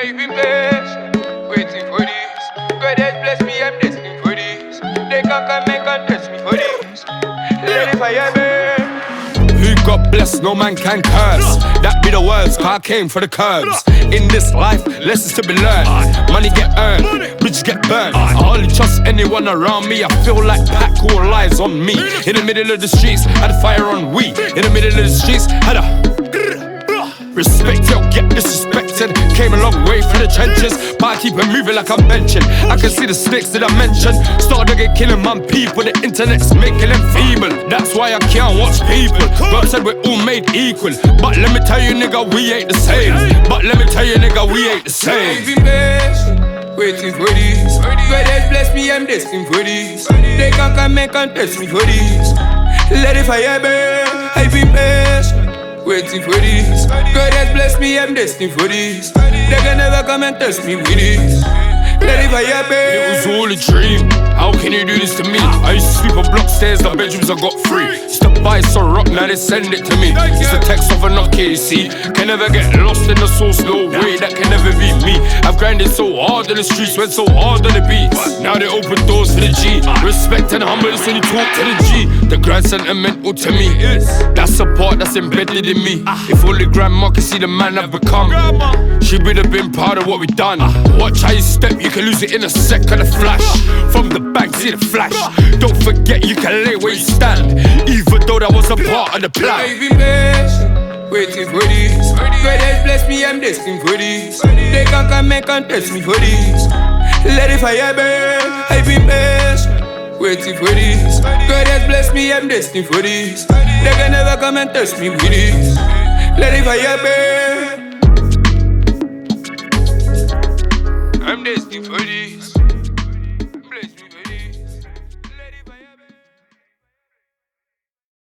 I've been patient, waiting for this. God has blessed me, I'm destined for this. They can't come and contest me for this. Let it fire burn. Who God bless, no man can curse. That be the words, car came for the curbs. In this life, lessons to be learned. Money get earned, bridges get burned. I hardly trust anyone around me. I feel like Pac all lies on me. In the middle of the streets, had a fire on we. In the middle of the streets, had a respect, yo, get disrespected. Came a long way from the trenches, but I keep it moving like I'm benching. I can see the snakes that I mentioned. Started again killing my people, the internet's making them feeble. That's why I can't watch people. God said we're all made equal. But let me tell you, nigga, we ain't the same. But let me tell you, nigga, we ain't the same. I've been patient, waiting for this. God has blessed me, I'm destined for this. They can't come and contest me for this. Let it fire burn. I've been patient, waiting for this. God has blessed me, I'm destined for this. They can never come and test me with this. Let it fire burn. It was all a dream. How can you do this to me? I used to sleep on block stairs, the bedrooms I got free. Used to buy some rock, now they send it to me. It's the text of a Nokia, you see. Can never get lost in the source, no way, that can never be me. I've grinded so hard in the streets, went so hard on the beats. Now they open doors for the G. Respect and humbleness when you talk to the G. The grind sentimental to me. That's a part that's embedded in me. If only grandma could see the man I've become, she would have been proud of what we done. Watch how you step, you can lose it in a second of flash. From the back, see the flash. Don't forget you can lay where you stand, even though that was a part of the plan. I've been patient, waiting for this. God has blessed me, I'm destined for this. They can't come and contest me for this. Let it fire burn. I've been patient, waiting for this. God has blessed me, I'm destined for this. They can never come and test me with this. Let it fire burn. I'm destined for this.